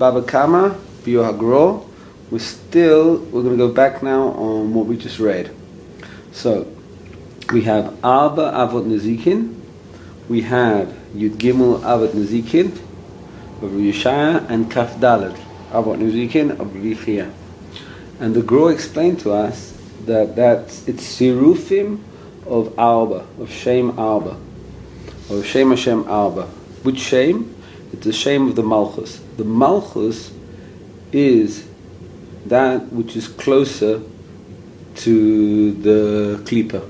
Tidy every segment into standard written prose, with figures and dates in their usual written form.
Baba Kama, Bio Hagro. We're going to go back now on what we just read. So, we have Arba Avot Nezikin, we have Yud Gimel Avot Nezikin of Yeshaya, and Kaf Dalet Avot Nezikin of Rifia. And the Gro explained to us that it's Sirufim of Arba, of Shem Arba, of Shem Hashem Arba. Which Shem? It's the Shem of the Malchus. The Malchus is that which is closer to the Klippa.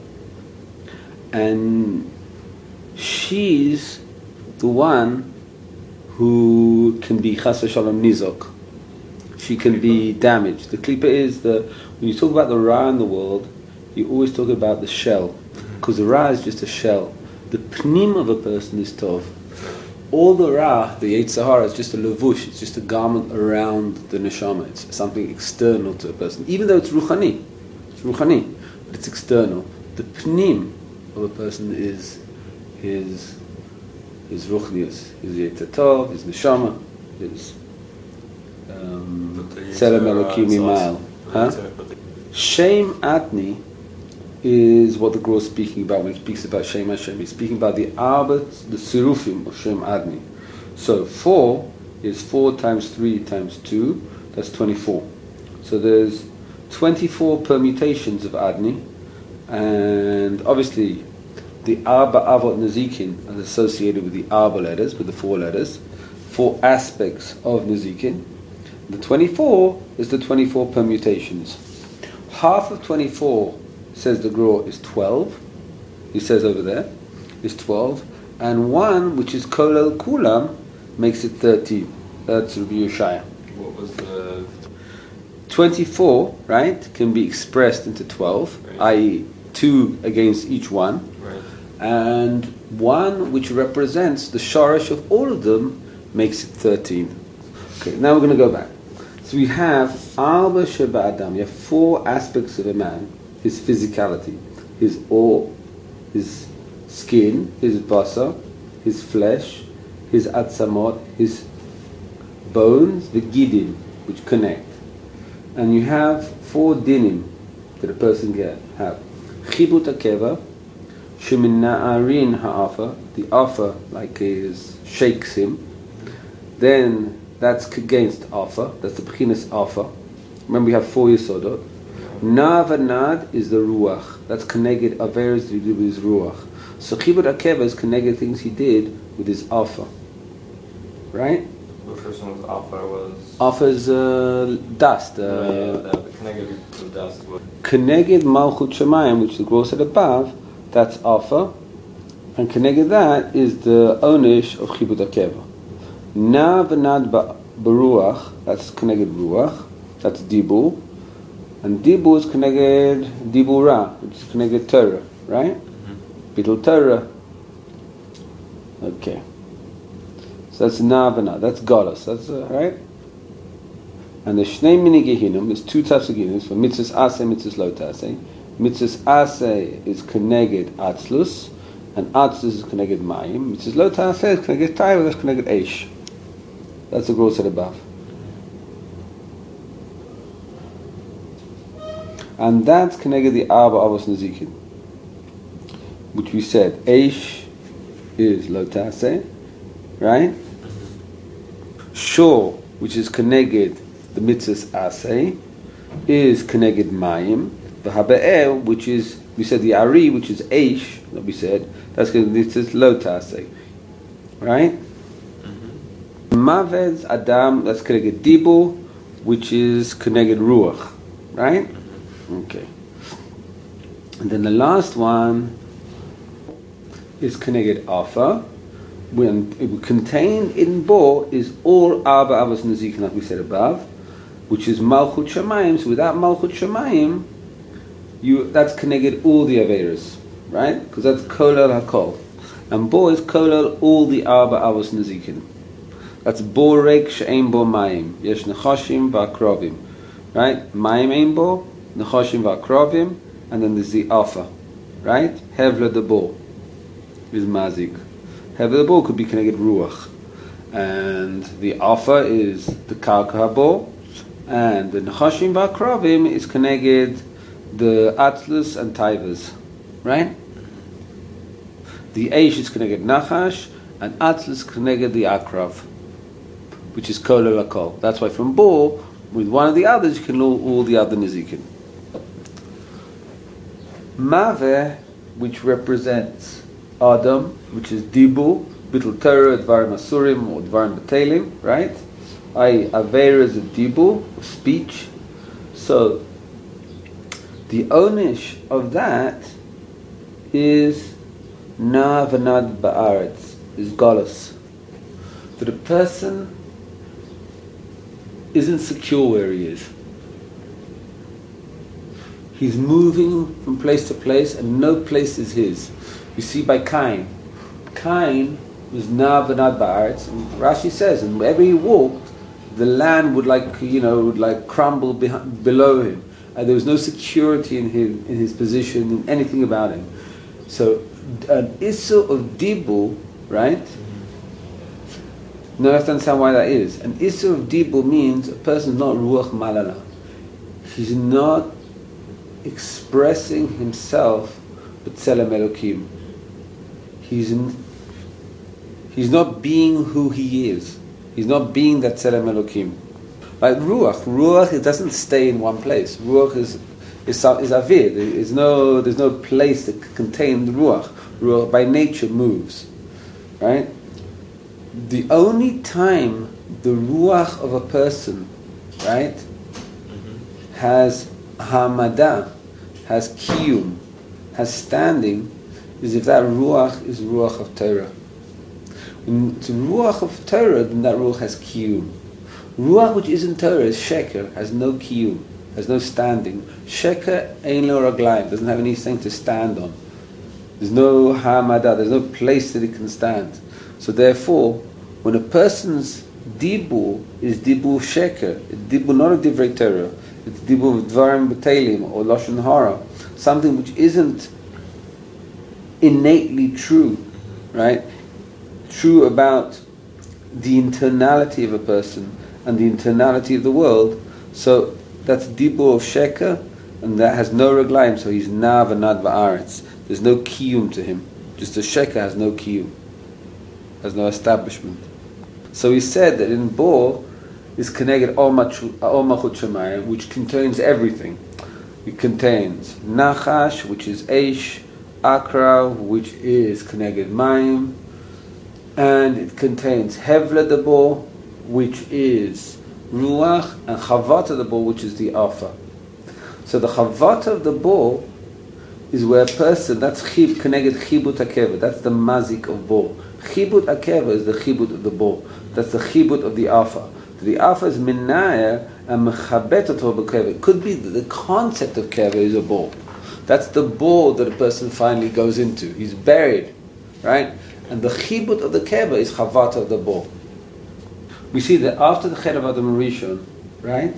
And she's the one who can be Chas v'Shalom Nizok. She can be damaged. The Klippa is when you talk about the Ra in the world, you always talk about the shell. Because the Ra is just a shell. The Pnim of a person is Tov. All the Ra, the Yetzer Hara, is just a levush, it's just a garment around the neshama. It's something external to a person. Even though it's ruchani, but it's external. The Pnim of a person is his ruchnius, his Yetzer Tov, his neshama, his Tzelem Elokim Imael. Shem Atni is what the Gro is speaking about when he speaks about Shem Hashem. He's speaking about the Arbat, the Sirufim of Shem Adni. So 4 is 4 times 3 times 2, that's 24. So there's 24 permutations of Adni, and obviously the Arba Avot Nezikin is associated with the Arba letters, with the 4 letters, 4 aspects of Nezikin. The 24 is the 24 permutations. Half of 24, says the Gro, is 12. He says over there, is 12. And 1, which is Kolel Kulam, makes it 13. That's Rabbi Yoshaya. What was the... 24, right, can be expressed into 12, right, i.e. 2 against each one. Right. And 1, which represents the shorish of all of them, makes it 13. Okay, now we're going to go back. So we have Arba Sheba Adam. You have 4 aspects of a man. His physicality, his skin, his basa, his flesh, his atzamot, his bones, the gidim, which connect. And you have 4 dinim that a person can have. Chibut akeva, shemin na'arin ha'afa, the afa like shakes him. Then that's against afa, that's the b'chinas afa. Remember we have 4 yesodot. Nav and Nad is the Ruach. That's Keneged Averes that he did with his Ruach. So Chibur Akeva is Keneged things he did with his Afa. Right? The first one was Afa was... Afa is dust. the Keneged of dust was... Keneged Malchut Shemayim, which the Gro said above, that's Afa. And Keneged that is the Onish of Chibur Akeva. Nav and Nad Baruach, that's Keneged Ruach. That's Dibur. And Dibur is connected Dibura, which is connected Torah, right? Bittul Torah. Okay. So that's Navana, that's Golos, that's right? And the Shnei Mini Gehinnom is 2 types of Gehinnom, for Mitzvahs Aseh, Mitzvahs Lo Taseh. Mitzvahs Aseh is connected Atzlus, and Atzlus is connected Mayim. Mitzvahs Lo Taseh is connected Taiva, that's connected Eish. That's the growth said above. And that's connected the Arba Avos Nezikin, which we said Eish is Lotase, right? Shor, which is connected the Mitzvahs Aseh, is connected Mayim. The Haba'er, which is, we said the Ari, which is Eish, that we said, that's connected Mitzvahs Lotase, right? Mavez Adam, that's connected Dibur, which is connected Ruach, right? Okay. And then the last one is connected Afa. When it contained in Bo is all Arba Avos Nezikin, like we said above, which is Malchut Shemayim. So without Malchut Shemayim, that's connected all the Averas, right? Because that's Kolel HaKol. And Bo is Kolel all the Arba Avos Nezikin. That's Bo Reik She'ein Bo Mayim. Yesh Nechashim V'Akrovim. Right? Mayim Ein Bo, Nechashim V'Akrovim, and then there's the Afa. Right? Hevla de Bo is Mazik. Hevla de Bo could be connected Ruach. And the Alpha is the Karka Habo, and the Nechashim V'Akravim is Keneged the Atlus and Taivas, right? The Eish is Keneged Nachash, and Atlus Keneged the Akrav, which is Kol Lakol. That's why from Bo, with one of the others, you can know all the other Nizikin. Maveh, which represents Adam, which is Dibu, Bittul Torah, Dvarim Asurim, or Dvarim Batelim, right? Aver is a Dibu, speech. So, the onish of that is Na Vanad Ba'aretz, is Golos. That a person isn't secure where he is. He's moving from place to place, and no place is his. You see by Cain. Cain was Na Vanad Ba'aretz, and Rashi says, and wherever he walked, the land would crumble below him. And there was no security in his position, in anything about him. So, an issue of Dibu, right? Now, you have to understand why that is. An issue of Dibu means a person is not Ruach Malala. He's not expressing himself but Tzelem Elokim. He's not being who he is. He's not being that Tzelem Elokim. Like Ruach, it doesn't stay in one place. Ruach is Avir. There's no place that can contain the Ruach. Ruach by nature moves. Right? The only time the Ruach of a person, right, has Hamada, has Kiyum, has standing, is if that Ruach is Ruach of Torah. When it's Ruach of Torah, then that Ruach has Kiyum. Ruach which isn't Torah is Sheker, has no Kiyum, has no standing. Sheker Ein Lo Raglayim, doesn't have anything to stand on. There's no Hamada, there's no place that it can stand. So therefore, when a person's Dibu is Dibu Sheker, it's Dibu not a Divrei Torah, it's Dibu of Dvarim B'Teilim or Lashon Hara, something which isn't innately true, right? True about the internality of a person and the internality of the world. So that's Dibu of Sheker, and that has no Reglaim, so he's Na Vanad Ba'aretz. There's no Kiyum to him. Just the Sheker has no Kiyum, has no establishment. So he said that in Bo is connected Ol Malchut Shemayim, which contains everything. It contains Nachash, which is Eish, Akra, which is connected Mayim, and it contains Hevla the Bo, which is Ruach, and Chavata the Bo, which is the Alpha. So the Chavata of the Bo is where a person, that's connected Chibut Akeva, that's the Mazik of Bo. Chibut Akeva is the Chibut of the Bo. That's the Chibut of the Alpha. The Alpha is Minaya and Mechabet Oto B'Keva. It could be that the concept of Keva is a Bo. That's the Bo that a person finally goes into. He's buried, right? And the Chibut of the Keva is Chavat of the Bo. We see that after the Ched of Adam Rishon, right?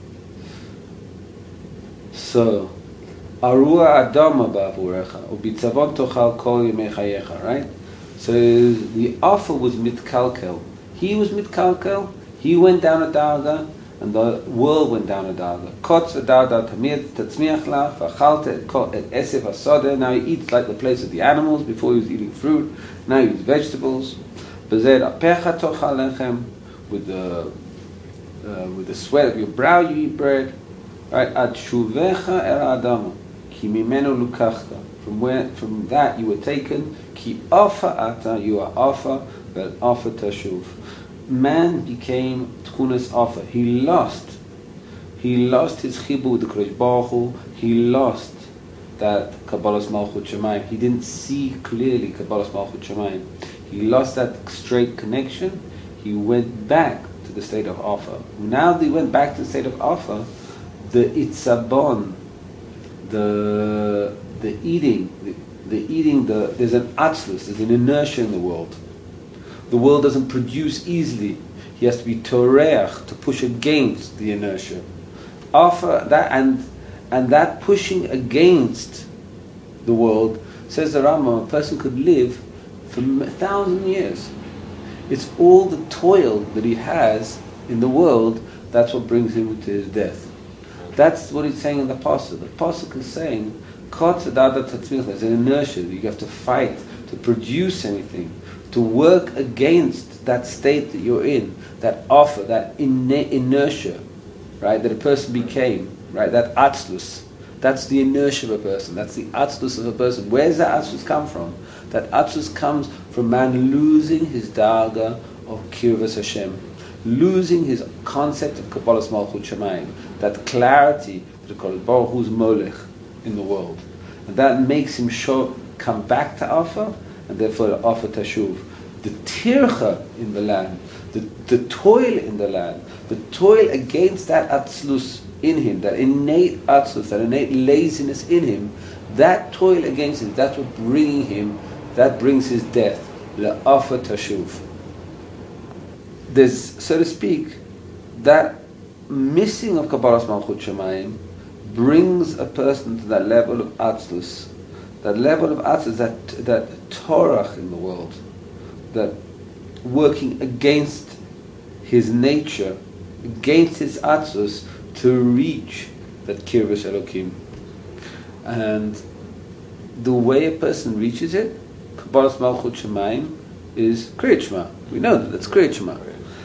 So, Arua Adama Ba'avurecha, Ubitzavon Tochal Kol Yemei Chayecha, right? So the Alpha was Mitkalkel. He was Mitkalkel, he went down a Darga, and the world went down a Darga. Kotz v'darda tamir tatzmiach lach, v'achalte et esef asodeh. Now he eats like the place of the animals. Before he was eating fruit, now he eats vegetables. B'zeh apecha tochal lechem. With the sweat of your brow you eat bread. Right? Ad shuvecha el adama, ki mimenu lukachta. From that you were taken. Ki afa ata, you are afa, vel afa tashuv. Man became tchunas afa. He lost his chibur with the Kodesh Baruch Hu. He lost that Kabbalas Malchut Shemayim. He didn't see clearly Kabbalas Malchut Shemayim. He lost that straight connection. He went back to the state of Afa. Now that he went back to the state of Afa, the itzabon, the eating, there's an atzlus, there's an inertia in the world. The world doesn't produce easily. He has to be toreach, to push against the inertia. After that, and that pushing against the world, says the Rambam, a person could live for 1,000 years. It's all the toil that he has in the world, that's what brings him to his death. That's what he's saying in the Pasuk. The Pasuk is saying, there's an inertia. You have to fight to produce anything, to work against that state that you're in, that offer, that inertia, right, that a person became, right, that atzlus. That's the inertia of a person. That's the atzlus of a person. Where does that atzlus come from? That atzlus comes from man losing his darga of kirvas Hashem, losing his concept of Kabbalas Malchut Shemayim, that clarity that they call it Baruch Hu's Molech in the world. And that makes him come back to Afa, and therefore Afa Tashuv. The tircha in the land, the toil in the land, the toil against that atzlus in him, that innate atzlus, that innate laziness in him, that toil against him, that's what that brings his death. La'afa Tashuv. There's, so to speak, that missing of Kabbalas Malchut Shemayim brings a person to that level of atzlus, that level of atzlus, that torach in the world, that working against his nature, against his atzlus, to reach that kirvus Elokim. And the way a person reaches it, Kabbalas Malchut Shemayim, is Kriyat Shema. We know that's Kriyat Shema.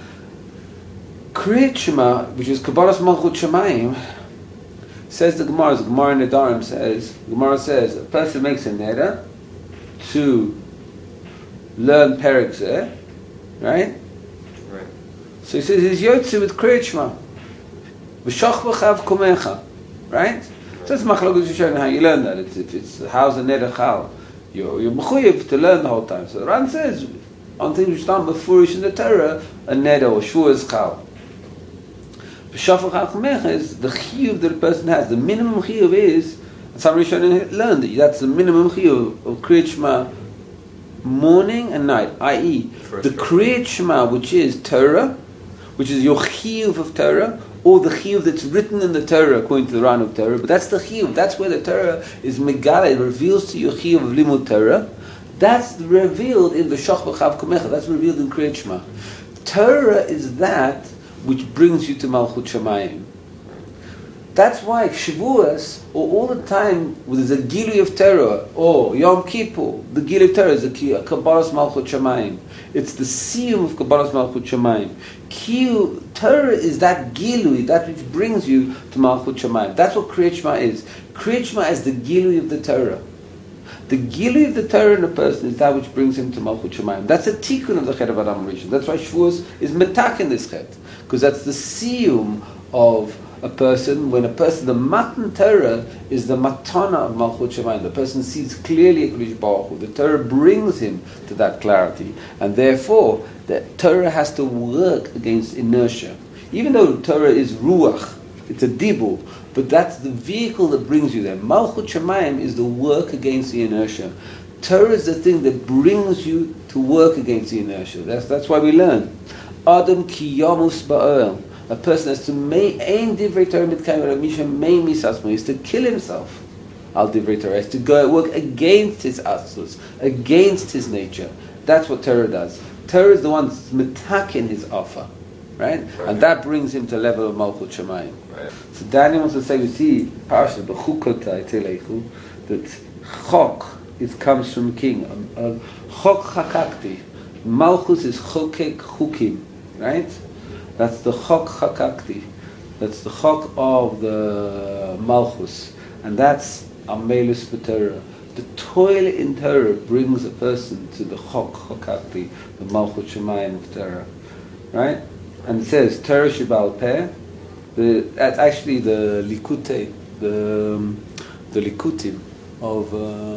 Kriyat Shema, which is Kabbalas Malchut Shemayim, says the Gemara in Nedarim says, a person makes a neder to learn Perek Zeh, right? Right. So he says he's Yotze with Kriyat Shema. V'shoch v'chav kumecha, right? So it's machlokes Yisrael how you learn that. It's how's the neder chal. You're mechuyev to learn the whole time. So the Ran says on things which stand befurish in the Torah, a neder or shvuah is chal. V'shoch v'chav kumecha is the chiyuv that a person has. The minimum chiyuv is, some Rishonim learned that that's the minimum chiyuv of Kriyat Shema, morning and night, i.e. the Kriyat Shema, which is Torah, which is your chiyuv of Torah, or the chiyuv that's written in the Torah according to the Ran of Torah, but that's the chiyuv, that's where the Torah is megala, it reveals to you chiyuv of limud Torah, that's revealed in the V'shoch v'chav kumecha, that's revealed in Kriyat Shema. Torah is that which brings you to Malchut Shemayim. That's why Shavuos, or all the time, there's a Gilui of Torah, or Yom Kippur, the Gilui of Torah is a Kabbalas Malchut Shemayim. It's the siyum of Kabbalas Malchut Shemayim. Torah is that Gilui, that which brings you to Malchut Shemayim. That's what Kriyat Shema is. Kriyat Shema is the Gilui of the Torah. The Gilui of the Torah in a person is that which brings him to Malchut Shemayim. That's a tikkun of the Chet of Adam Rishon. That's why Shavuos is metak in this Chet, because that's the siyum of a person, when a person, the Matan Torah is the Matana of Malchut Shemayim. The person sees clearly HaKadosh Baruch Hu. The Torah brings him to that clarity. And therefore, the Torah has to work against inertia. Even though Torah is Ruach, it's a Dibur, but that's the vehicle that brings you there. Malchut Shemayim is the work against the inertia. Torah is the thing that brings you to work against the inertia. That's why we learn. Adam ki yamus ba'oel. A person has to aim divrei Torah mitkayim misha main misasmo, is to kill himself. Al divrei Torah, is to go work against his atzlus, against his nature. That's what Torah does. Torah is the one that's metakin his offer, right? And that brings him to the level of Malchut Shemayim. Right. So Daniel wants to say, we see Parashat B'chukotai Telechu, that chok comes from king. Chok chakakti. Malchus is chokek chukim, right? That's the chok chakakti. That's the chok of the Malchus. And that's Amelus B'Torah. The toil in Torah brings a person to the chok chakakti, the Malchut Shemayim of Torah. Right? And it says, Torah Sheba'al Peh. That's actually the Likutei, the Likutim of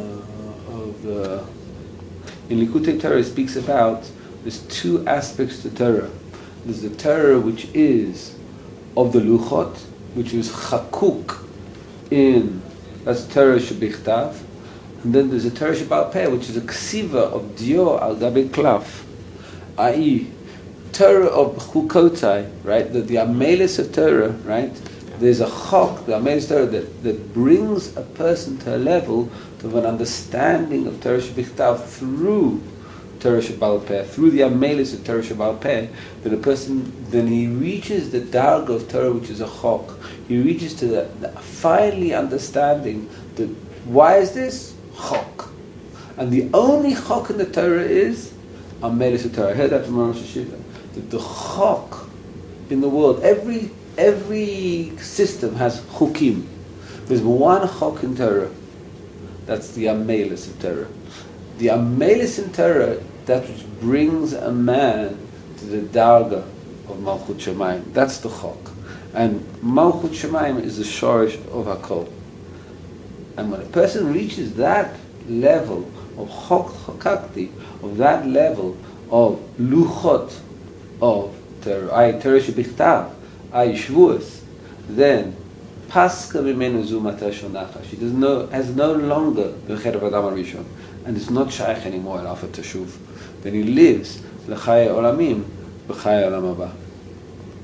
the... In Likutei Torah it speaks about, there's two aspects to Torah. There's the Torah which is of the Luchot, which is Chakuk in, that's Torah Shebichtav, and then there's a Torah Sheba'al Peh, which is a Ksiva of Dio al Gabe Klaf, i.e. Torah of Chukotai, right? The Amelis of Torah, right? There's a Chok, the Amelis Torah, that brings a person to a level of an understanding of Torah Shebichtav through Torah Shebaal Peh, through the Amelis of Torah Shebaal Peh, that a person, then he reaches the Darga of Torah, which is a Chok. He reaches to the finally understanding that, why is this? Chok. And the only Chok in the Torah is Amelis of Torah. I heard that from Rosh Hashiva. That the Chok in the world, every system has Chukim. There's one Chok in Torah. That's the Amelis of Torah. The Amelis in Torah, that which brings a man to the Darga of Malchut Shemayim. That's the Chok. And Malchut Shemayim is the Shorish of HaKol. And when a person reaches that level of Chokakti, of that level of Luchot of Torah, Torah Shebichtav, Shvuos, then Paska Mimenu Zumata Shonacha. She has no longer the Cheder of Adam HaRishon, and it's not shaykh anymore after Teshuv. Then he lives L'chaya Olamim, B'chaya Olam Haba.